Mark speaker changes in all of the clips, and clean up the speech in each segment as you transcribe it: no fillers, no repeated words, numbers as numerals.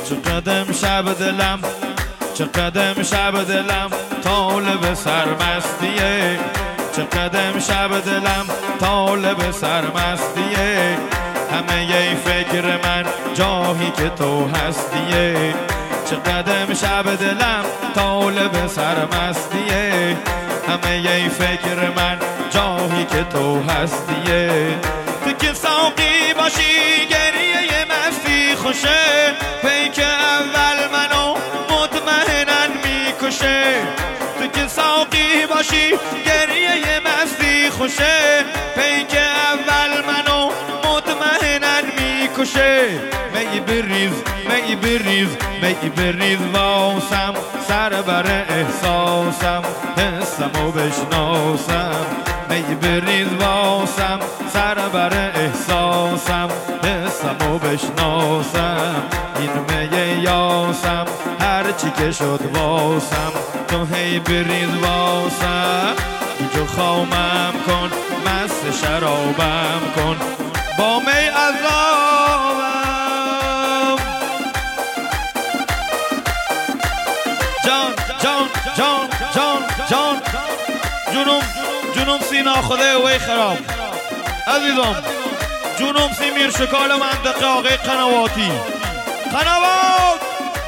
Speaker 1: چقدر شب دلم چقدر شب دلم طالب سرمستیه چقدر شب دلم طالب سرمستیه همه ی فکر من جاهی که تو هستیه چقدر شب دلم طالب سرمستیه همه ی فکر من جاهی که تو هستیه تو که ساقی باشی گریه مستی خوشه پیک اول منو مطمئنن میکشه تو که ساقی باشی گریه مستی خوشه پیک اول منو مطمئنن میکشه می بریز می بریز می بریز واسم سر بر احساسم حسمو بشناسم می بریز واسم سر بر احساسم حسمو بشناسم این می یاسم هرچی که شد واسم تو هی بریز واسم جو خامم کن مست شرابم کن با می عذابم جان جان جان جان جان جنوم سینا خدا وی خراب عزیزم جنوم سی میرشکال منطقه آقای قنواتی قنوات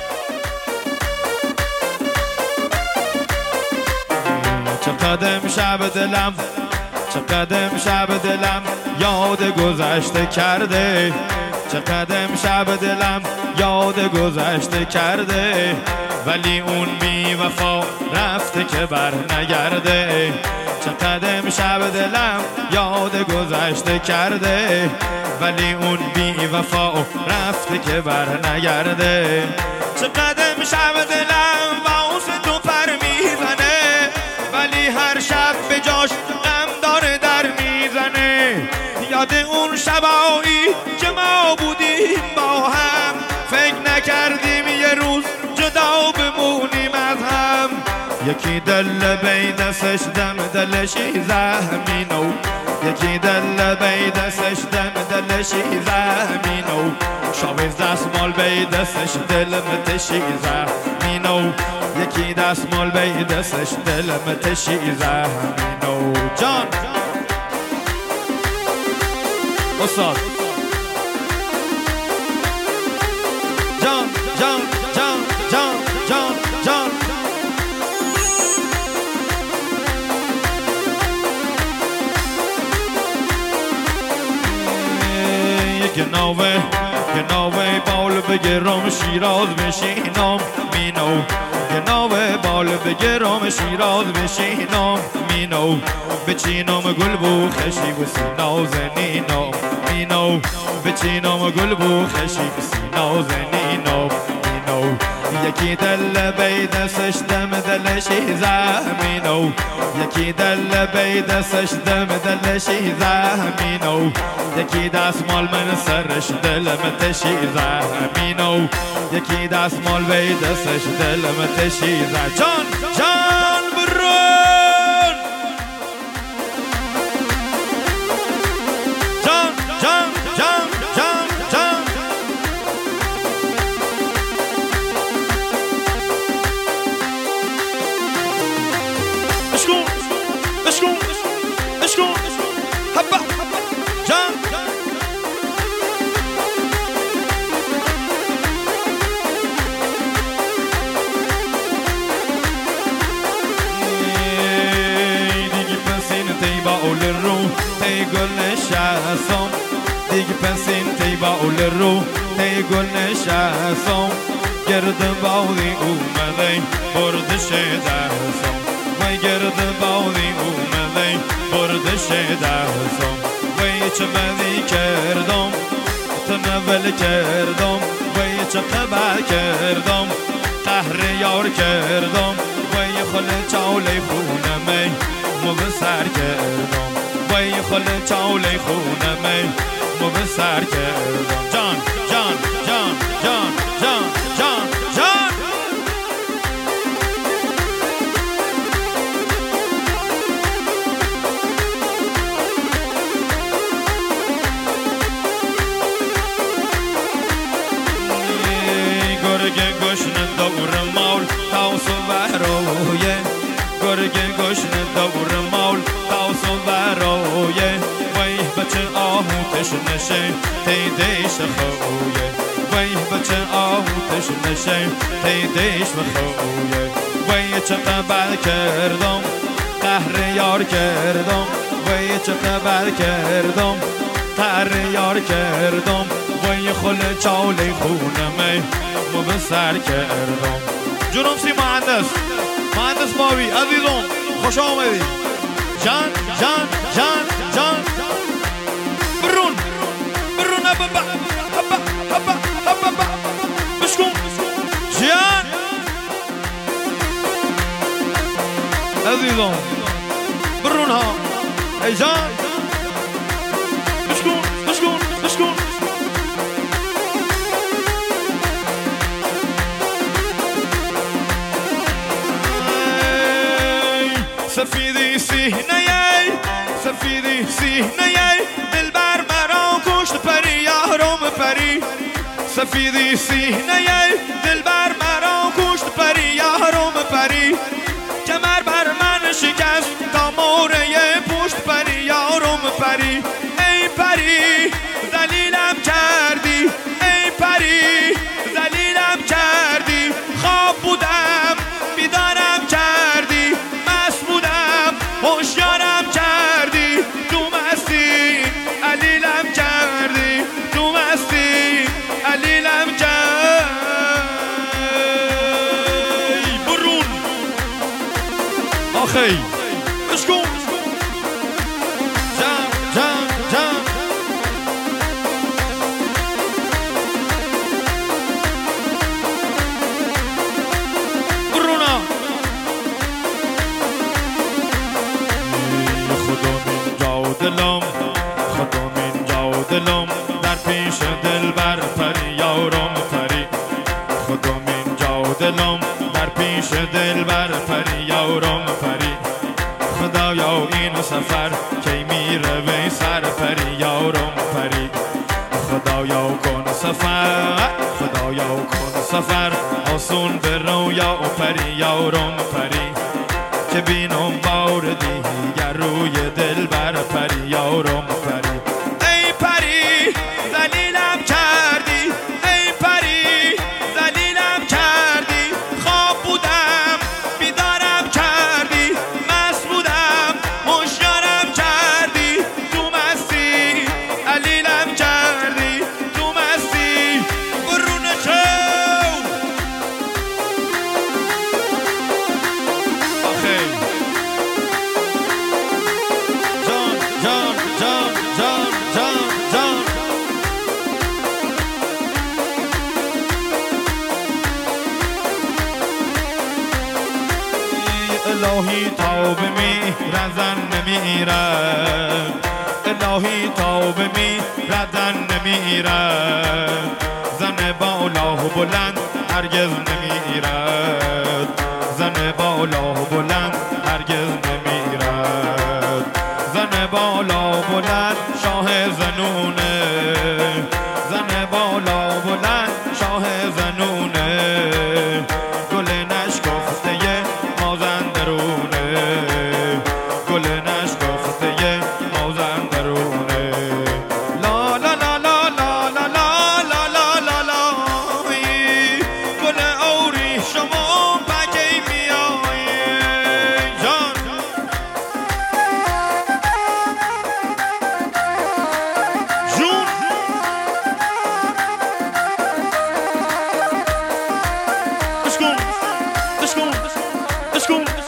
Speaker 1: چقدر شب دلم چقدر شب دلم یاد گذشته کرده چقدر شب دلم یاد گذشته کرده ولی اون بی وفا رفته که بر نگرده چقدر شب دلم یاد گذشته کرده ولی اون بی وفا رفته که بر نگرده چقدر شب دلم واسه تو پر میزنه ولی هر شب به جاش غم داره در میزنه یاد اون شبایی که ما بودیم با هم فکر نکردیم یه روز جدا بمونیم از هم یکی دل بی دستش دم دلشی زمینو یکی دل بی دستش دم دلشی زمینو شاویز دستمال بی دستش دل متشی زمینو یکی دستمال بی دستش دل متشی زمینو جان استاد جان جان جان جان جان جان گناوه بال بگرم شیراز بشینم مینو گناوه بال بگرم شیراز بشینم مینو بچینم گل بو خشی و سینا زنینو مینو بچینم گل بو خشی و سینا زنینو مینو یکی دل بی دستش دم دلشی زمینو یکی دل بی دستش دم دلشی زمینو یکی دستمال من سرش دل متشی زمینو یکی دستمال بی دستش دل متشی جان جان برون جان جان جان جان جان اشكون اشكون اشكون هبا جان تی گل نشستم دیگه پسین تی باول رو تی گل نشستم گرد باوی اومده بردش دستم وی گرد باوی اومده بردش دستم وی چه بدی کردم تنول کردم وی چه قبل کردم قهر یار کردم وی خل چاله خونمه مبسر کردم وی خل چاله خونمه مبسر کردم جان جان جان جان جان جان جان گرگ گشنه دور مول تاوس برویه گرگ گشنه دور مول تاوس برویه وی بچه آهوتش نشه تیدیش خویه وی بچه آهوتش نشه تیدیش خویه وی چه قبل کردم قهر یار کردم وی چه قبل کردم قهر یار کردم وی خل چاله خونمه مبسر کردم جنوب سی مهندس ماوی عزیزم خوش آمدی جان جان جان جان برون هبا هبا هبا هبا بشکن جان عزیزم برون ها ای جان بشکن سفیدی سینه دلبر مرا کشت پری یارم پری سفیدی سینه دلبر مرا کشت پری یارم پری کمر بر من شکست تا موره پشت پری یارم پری ای پری ذلیلم کردی ای پری ذلیلم کردی خواب بودم بیدارم کردی مست بودم هوشیارم کردی تو مستی علیلم کردی تو مستی علیلم کردی برون آخی بشکن جان برونا خدا من جا دلم در پیش دلبر پری یارم پری خدا من جا دلم در پیش دلبر پری یارم پری خدایا این سفر کی میره وی سر پری یارم پری خدایا کن سفر آسون به رویا پری یارم پری که بینم بار دیگر روی دلبر پری یارم پری ای پری ذلیلم کردی ای پری ذلیلم کردی خواب بودم بیدارم کردی مست بودم هوشیارم کردی تو مستی علیلم کردی تو مستی برون شو آخی جان الهی تاب میرزن نمیرم الهی تاب میرزن نمیرم زن بالا بلند هرگز نمیرد زن بالا بلند هرگز نمیرد زن بالا بلند شاه زنونه زن بالا بلند شاه زنونه گل نشکفته مازندرونه گل نشکفته مازندرونه لا لا لا لا لا لا لا لا لا لا گل اوری شما بگی میایی جان جون بشکن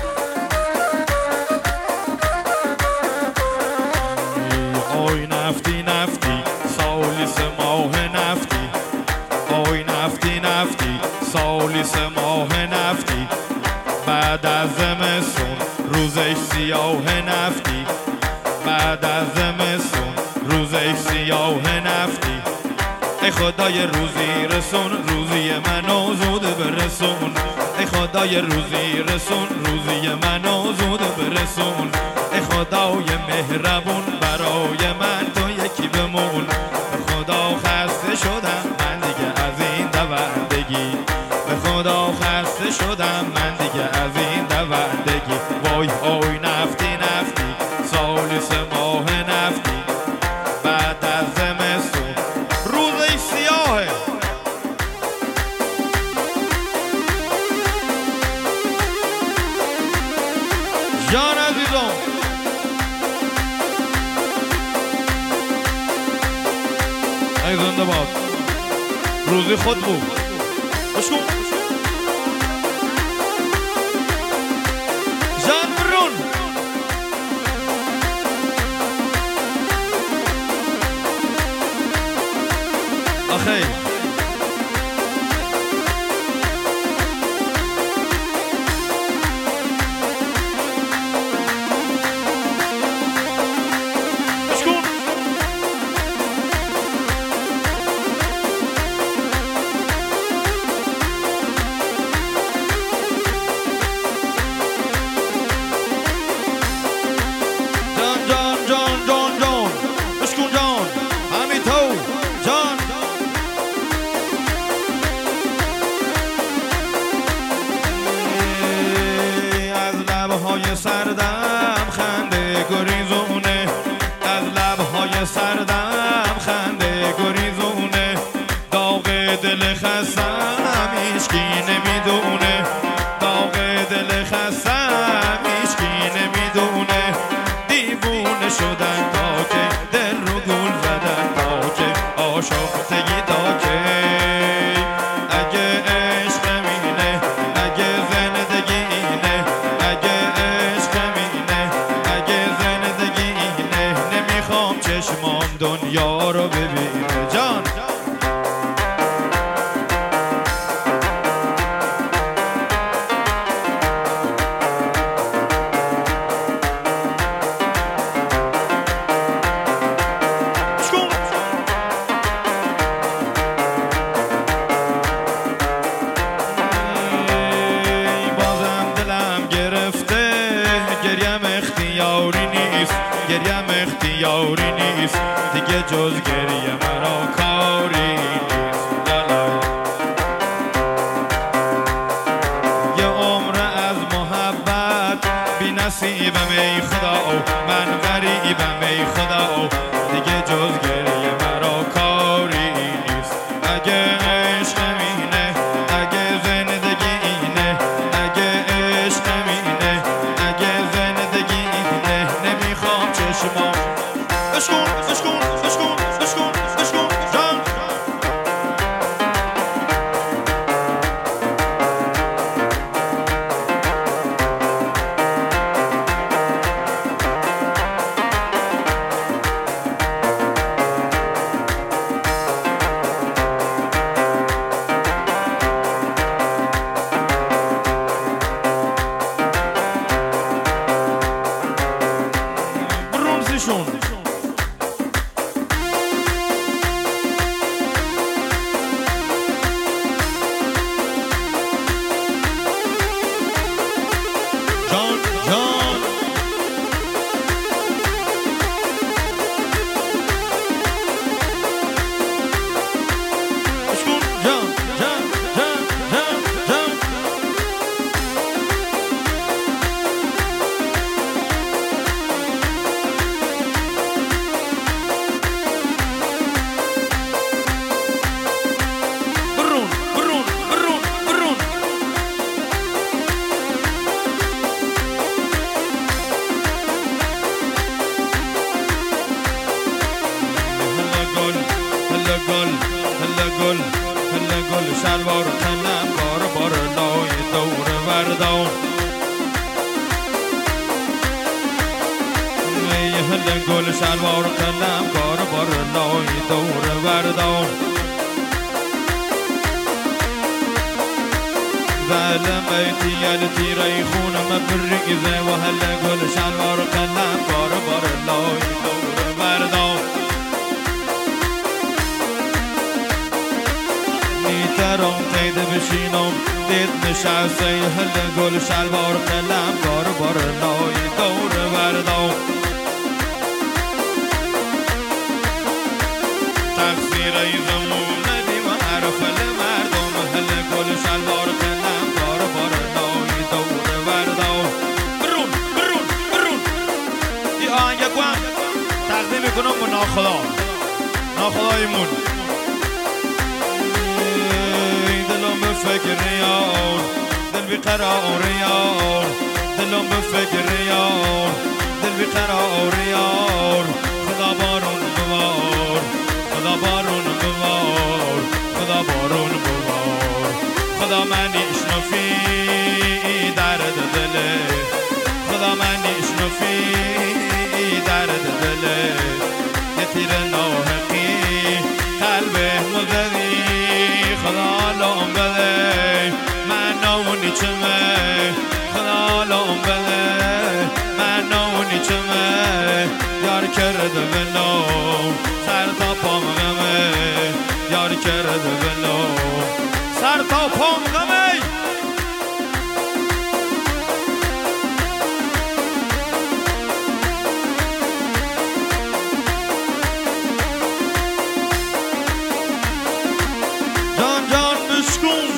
Speaker 1: آی نفتی سالیس ماه نفتی آی نفتی سالیس ماه نفتی بعد از زمستون روزش سیاه نفتی بعد از زمستون روزش سیاه نفتی ای خدای روزی رسون روزی منو زود برسون ای خدای روزی رسون روزی منو زود برسون ای خدای مهربون برای من تو یکی بمون خدا خسته شدم من دیگه از این دوندگی روزی خود بود بشکن جان برون آخی سردم خنده گریزونه از لبهای سردم خنده گریزونه داغ دل خستم هیچکی نمیدونه داغ دل خستم هیچکی نمیدونه دیوونه شدن تا که دل رو گول زدن تا که آشفتگی تا که اگه عشق مینه اگه زندگی اینه چشمان دنیا رو ببینه جان بازم دلم گرفته گریم اختیاری نیست گریم اختیاری نیست دیگه جز گریه مرا کاری نیست لالای یه عمر از محبت بی نصیبم ای خدا من غریبم ای خدا دیگه جز گریه مرا کاری نیست اگه عشق مینه اگه زندگی اینه اگه عشق مینه اگه زندگی اینه نمیخوام چشمام اشکون اشکون اشکون اشکون اشکون جان برون زیشون هلا گل شلوار تنم بار لای دور وردان هلا گل شلوار تنم بار لای دور وردان ظلم بیتی ریخونم بریزه و هلا گل شلوار تنم بار لای دور وردان نیترام تیده بشینم دید نشسته هل گل شلوار قلم بار لای دور وردان تقصیر ای زمون ندیم حرف مردم هل گل شلوار قلم بار لای دور وردان برون این آهنگ گوام تقدیم میکنم به ناخدایمون دلم به فکر یار دل بیقرار یار دلم به فکر یار دل بیقرار یار خدا بارون ببار خدا بارون ببار خدا خدا بارون ببار خدا من ایشنفی درد دله خدا من ایشنفی درد دله یه تیر ناحقی قلبه مزدی خدا لام بده من ناونی چمه خدا لام بده من ناونی چمه یار کرده بنو سر تا پام غمه یار کرده بنو سر تا پام غمه جان جان بشکن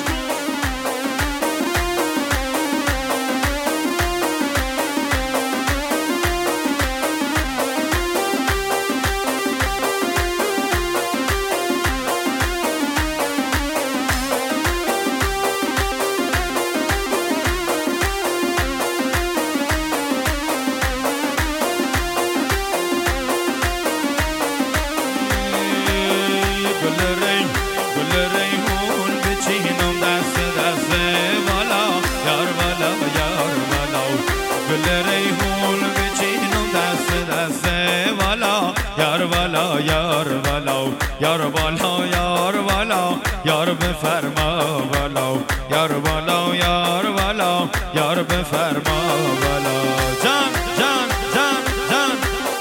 Speaker 1: یار والا یار والا یار والا یار والا یار بفرما والا یار والا یار والا یار بفرما والا جان جان جان جان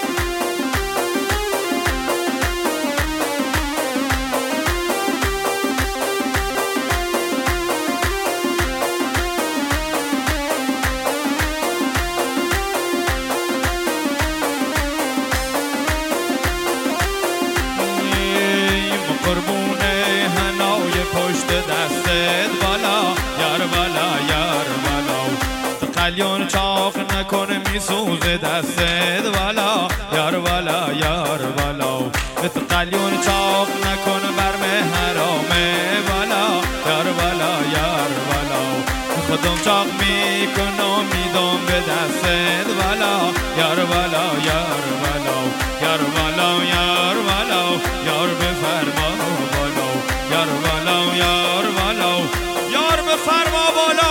Speaker 1: قربونه هنای پشت دستت والا یار والا یار والا تو قلیون چاق نکنه میسوزه دستت والا یار والا یار والا تو قلیون چاق نکنه برم حرامه والا یار والا یار والا خودم چاق میکنم میدم به دستت والا یار والا یار والا یار والا یار والا یار بفرما یار والا یار والا یار بفرما والا